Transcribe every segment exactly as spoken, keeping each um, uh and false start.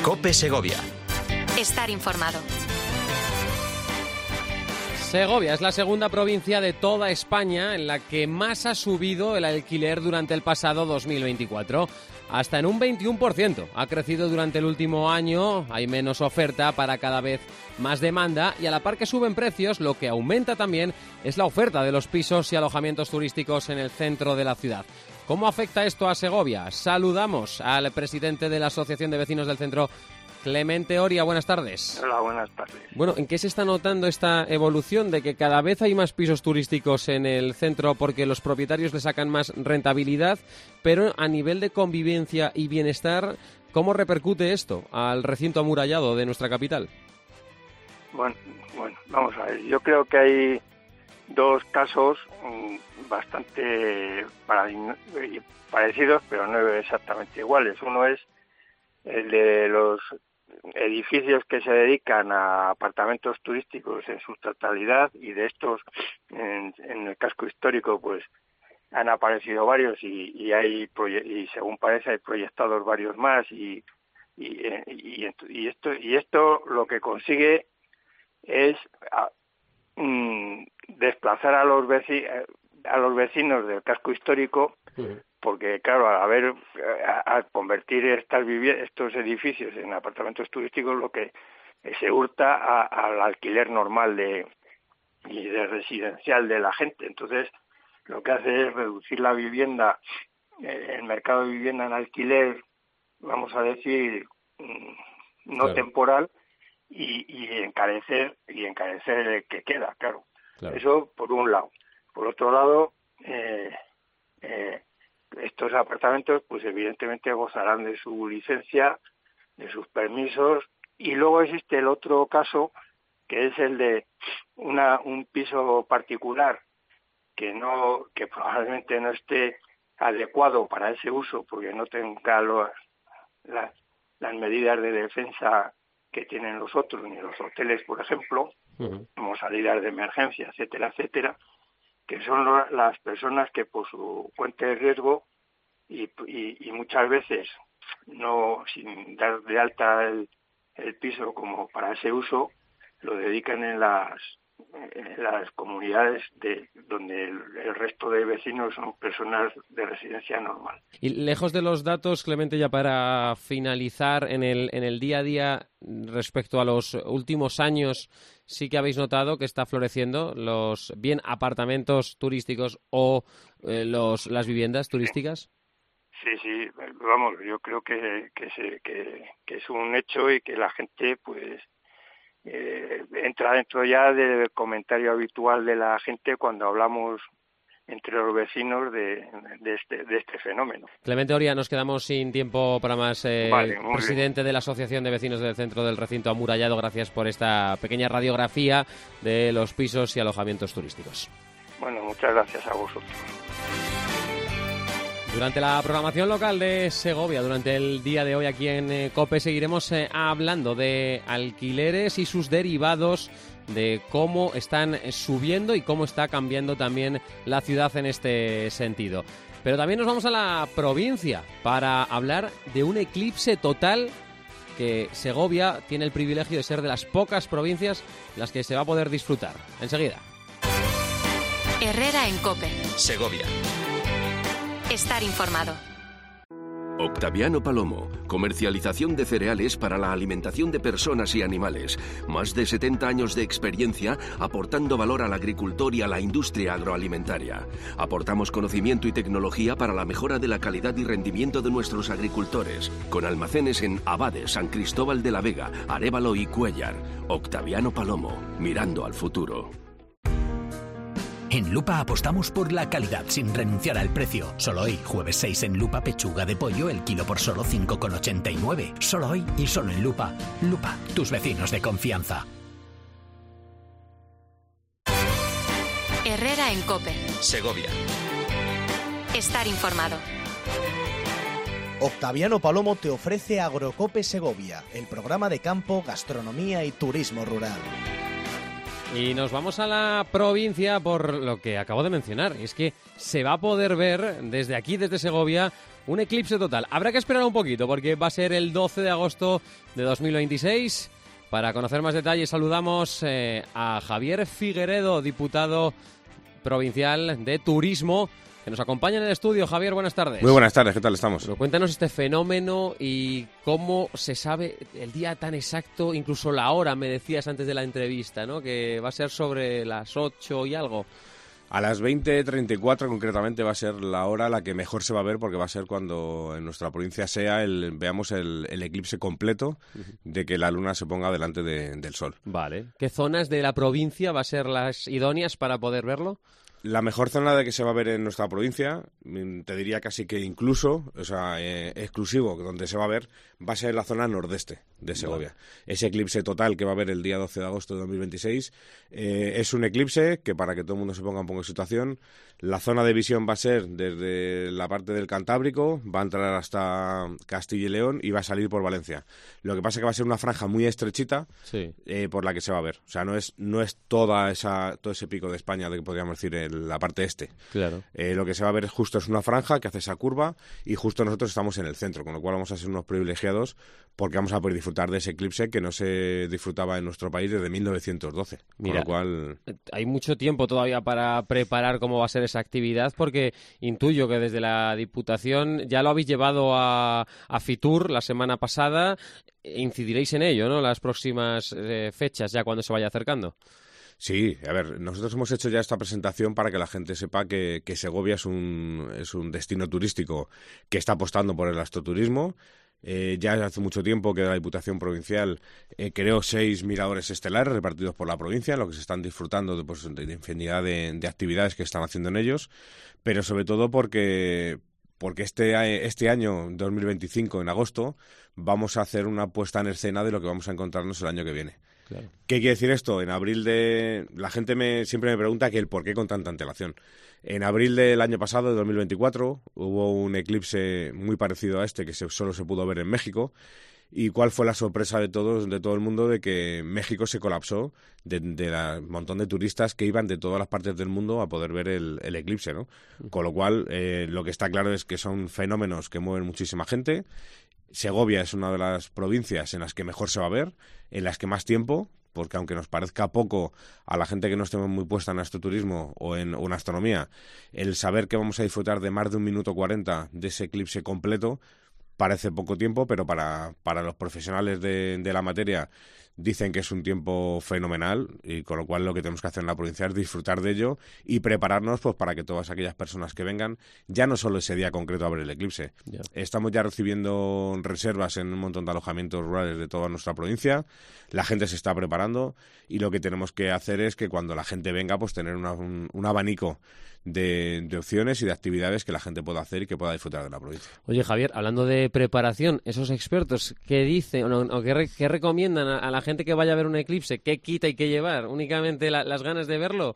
COPE Segovia. Estar informado. Segovia es la segunda provincia de toda España en la que más ha subido el alquiler durante el pasado dos mil veinticuatro. Hasta en un veintiuno por ciento. Ha crecido durante el último año, hay menos oferta para cada vez más demanda y a la par que suben precios, lo que aumenta también es la oferta de los pisos y alojamientos turísticos en el centro de la ciudad. ¿Cómo afecta esto a Segovia? Saludamos al presidente de la Asociación de Vecinos del Centro, Clemente Oria. Buenas tardes. Hola, buenas tardes. Bueno, ¿en qué se está notando esta evolución de que cada vez hay más pisos turísticos en el centro porque los propietarios le sacan más rentabilidad, pero a nivel de convivencia y bienestar, ¿cómo repercute esto al recinto amurallado de nuestra capital? Bueno, bueno, vamos a ver. Yo creo que hay dos casos mmm, bastante parecidos, pero no exactamente iguales. Uno es el de los edificios que se dedican a apartamentos turísticos en su totalidad, y de estos en, en el casco histórico pues han aparecido varios y, y hay y según parece hay proyectados varios más y y, y, y esto y esto lo que consigue es a, mm, desplazar a los vecinos a los vecinos del casco histórico. Uh-huh. Porque, claro, a ver, al convertir estas viviendas, estos edificios en apartamentos turísticos, lo que se hurta a, al alquiler normal de y de residencial de la gente. Entonces, lo que hace es reducir la vivienda, eh, el mercado de vivienda en alquiler, vamos a decir, no claro. temporal, y, y encarecer y encarecer el que queda, claro. claro. Eso por un lado. Por otro lado, eh, eh, estos apartamentos, pues evidentemente gozarán de su licencia, de sus permisos, y luego existe el otro caso, que es el de una un piso particular que no que probablemente no esté adecuado para ese uso, porque no tenga los, las, las medidas de defensa que tienen los otros, ni los hoteles, por ejemplo, uh-huh. como salidas de emergencia, etcétera, etcétera, que son las personas que por su cuenta de riesgo y, y, y muchas veces no sin dar de alta el, el piso como para ese uso, lo dedican en las en las comunidades de donde el, el resto de vecinos son personas de residencia normal. Y lejos de los datos, Clemente, ya para finalizar, en el en el día a día respecto a los últimos años, sí que habéis notado que está floreciendo los bien apartamentos turísticos o eh, los las viviendas turísticas. Sí, sí, vamos, yo creo que que, se, que que es un hecho y que la gente pues Eh, entra dentro ya del comentario habitual de la gente cuando hablamos entre los vecinos de, de, este, de este fenómeno. Clemente Oria, nos quedamos sin tiempo para más. Eh, vale, presidente bien. de la Asociación de Vecinos del Centro del Recinto Amurallado, gracias por esta pequeña radiografía de los pisos y alojamientos turísticos. Bueno, muchas gracias a vosotros. Durante la programación local de Segovia, durante el día de hoy aquí en eh, COPE, seguiremos eh, hablando de alquileres y sus derivados, de cómo están subiendo y cómo está cambiando también la ciudad en este sentido. Pero también nos vamos a la provincia para hablar de un eclipse total que Segovia tiene el privilegio de ser de las pocas provincias en las que se va a poder disfrutar. Enseguida. Herrera en COPE. Segovia. Estar informado. Octaviano Palomo, comercialización de cereales para la alimentación de personas y animales. Más de setenta años de experiencia aportando valor al agricultor y a la industria agroalimentaria. Aportamos conocimiento y tecnología para la mejora de la calidad y rendimiento de nuestros agricultores, con almacenes en Abade, San Cristóbal de la Vega, Arévalo y Cuéllar. Octaviano Palomo, mirando al futuro. En Lupa apostamos por la calidad sin renunciar al precio. Solo hoy, jueves seis, en Lupa, pechuga de pollo, el kilo por solo cinco con ochenta y nueve. Solo hoy y solo en Lupa. Lupa, tus vecinos de confianza. Herrera en COPE. Segovia. Estar informado. Octaviano Palomo te ofrece Agrocope Segovia, el programa de campo, gastronomía y turismo rural. Y nos vamos a la provincia por lo que acabo de mencionar. Es que se va a poder ver desde aquí, desde Segovia, un eclipse total. Habrá que esperar un poquito porque va a ser el doce de agosto de dos mil veintiséis. Para conocer más detalles saludamos eh, a Javier Figueredo, diputado provincial de Turismo, que nos acompaña en el estudio. Javier, buenas tardes. Muy buenas tardes, ¿qué tal estamos? Pero cuéntanos este fenómeno y cómo se sabe el día tan exacto, incluso la hora, me decías antes de la entrevista, ¿no? Que va a ser sobre las ocho y algo. A las veinte treinta y cuatro concretamente va a ser la hora a la que mejor se va a ver, porque va a ser cuando en nuestra provincia sea el veamos el, el eclipse completo de que la luna se ponga delante de, del sol. Vale. ¿Qué zonas de la provincia va a ser las idóneas para poder verlo? La mejor zona de que se va a ver en nuestra provincia, te diría casi que incluso, o sea, eh, exclusivo, donde se va a ver, va a ser la zona nordeste de Segovia. Vale. Ese eclipse total que va a haber el día doce de agosto de dos mil veintiséis eh, es un eclipse que, para que todo el mundo se ponga un poco en situación, la zona de visión va a ser desde la parte del Cantábrico, va a entrar hasta Castilla y León y va a salir por Valencia. Lo que pasa es que va a ser una franja muy estrechita, sí. eh, por la que se va a ver. O sea, no es no es toda esa todo ese pico de España de que podríamos decir el la parte este. Claro. Eh, lo que se va a ver justo es una franja que hace esa curva y justo nosotros estamos en el centro, con lo cual vamos a ser unos privilegiados porque vamos a poder disfrutar de ese eclipse que no se disfrutaba en nuestro país desde mil novecientos doce. Mira, con lo cual... hay mucho tiempo todavía para preparar cómo va a ser esa actividad, porque intuyo que desde la Diputación ya lo habéis llevado a, a Fitur la semana pasada. Incidiréis en ello, ¿no? Las próximas eh, fechas, ya cuando se vaya acercando. Sí, a ver, nosotros hemos hecho ya esta presentación para que la gente sepa que, que Segovia es un, es un destino turístico que está apostando por el astroturismo. Eh, ya hace mucho tiempo que la Diputación Provincial eh, creó seis miradores estelares repartidos por la provincia, en lo que se están disfrutando de, pues, de infinidad de, de actividades que están haciendo en ellos, pero sobre todo porque... porque este, este año, dos mil veinticinco, en agosto, vamos a hacer una puesta en escena de lo que vamos a encontrarnos el año que viene. Claro. ¿Qué quiere decir esto? En abril de... La gente me siempre me pregunta que el por qué con tanta antelación. En abril del año pasado, de dos mil veinticuatro, hubo un eclipse muy parecido a este que se, solo se pudo ver en México. ¿Y cuál fue la sorpresa de todos, de todo el mundo? De que México se colapsó de, de la, un montón de turistas que iban de todas las partes del mundo a poder ver el, el eclipse, ¿no? Con lo cual, eh, lo que está claro es que son fenómenos que mueven muchísima gente. Segovia es una de las provincias en las que mejor se va a ver, en las que más tiempo, porque aunque nos parezca poco a la gente que no esté muy puesta en astroturismo o en, o en astronomía, el saber que vamos a disfrutar de más de un minuto cuarenta de ese eclipse completo parece poco tiempo, pero para, para los profesionales de, de la materia dicen que es un tiempo fenomenal, y con lo cual lo que tenemos que hacer en la provincia es disfrutar de ello y prepararnos pues para que todas aquellas personas que vengan, ya no solo ese día concreto a ver el eclipse. Yeah. Estamos ya recibiendo reservas en un montón de alojamientos rurales de toda nuestra provincia, la gente se está preparando y lo que tenemos que hacer es que cuando la gente venga pues tener una, un, un abanico De, de opciones y de actividades que la gente pueda hacer y que pueda disfrutar de la provincia. Oye, Javier, hablando de preparación, esos expertos, ¿qué dicen o, o qué, re, qué recomiendan a, a la gente que vaya a ver un eclipse? ¿Qué quita y qué llevar? ¿Únicamente la, las ganas de verlo?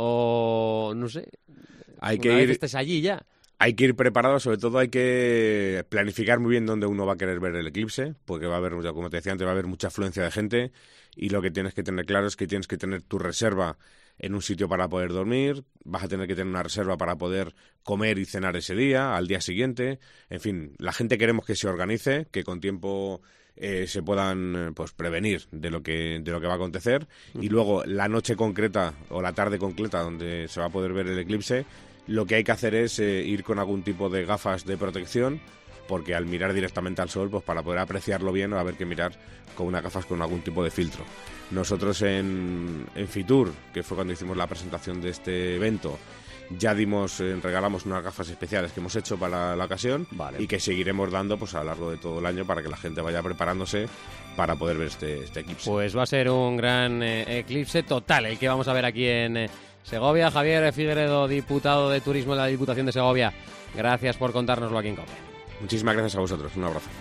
O, no sé, hay que una vez ir, estés allí ya. Hay que ir preparado, sobre todo hay que planificar muy bien dónde uno va a querer ver el eclipse, porque va a haber, como te decía antes, va a haber mucha afluencia de gente y lo que tienes que tener claro es que tienes que tener tu reserva en un sitio para poder dormir, vas a tener que tener una reserva para poder comer y cenar ese día, al día siguiente. En fin, la gente queremos que se organice, que con tiempo eh, se puedan pues prevenir de lo que de lo que va a acontecer y luego la noche concreta o la tarde concreta donde se va a poder ver el eclipse, lo que hay que hacer es eh, ir con algún tipo de gafas de protección, porque al mirar directamente al sol, pues para poder apreciarlo bien va a haber que mirar con unas gafas con algún tipo de filtro. Nosotros en, en Fitur, que fue cuando hicimos la presentación de este evento, ya dimos, eh, regalamos unas gafas especiales que hemos hecho para la ocasión, vale, y que seguiremos dando pues a lo largo de todo el año para que la gente vaya preparándose para poder ver este, este eclipse. Pues va a ser un gran eh, eclipse total el que vamos a ver aquí en eh, Segovia. Javier Figueredo, diputado de Turismo de la Diputación de Segovia, gracias por contárnoslo aquí en COPE. Muchísimas gracias a vosotros, un abrazo.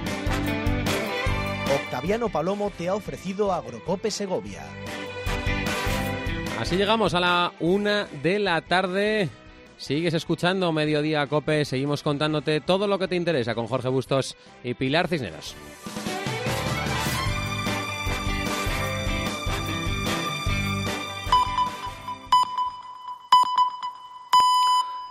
Octaviano Palomo te ha ofrecido Agrocope Segovia. Así llegamos a la una de la tarde. Sigues escuchando Mediodía COPE. Seguimos contándote todo lo que te interesa con Jorge Bustos y Pilar Cisneros.